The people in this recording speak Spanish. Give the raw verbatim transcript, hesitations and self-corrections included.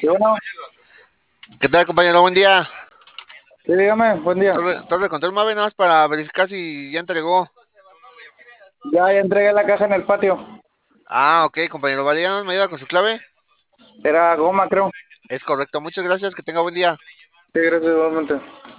Sí, bueno, ¿Qué tal, compañero? Buen día. sí, dígame, buen día. Torre, torre de control Mave, nada más para verificar si ya entregó. Ya, ya entregué la caja en el patio. Ah, ok, compañero. Vale, ya no me ayuda con su clave. Era goma, creo. Es correcto. Muchas gracias. Que tenga buen día. Sí, gracias, igualmente.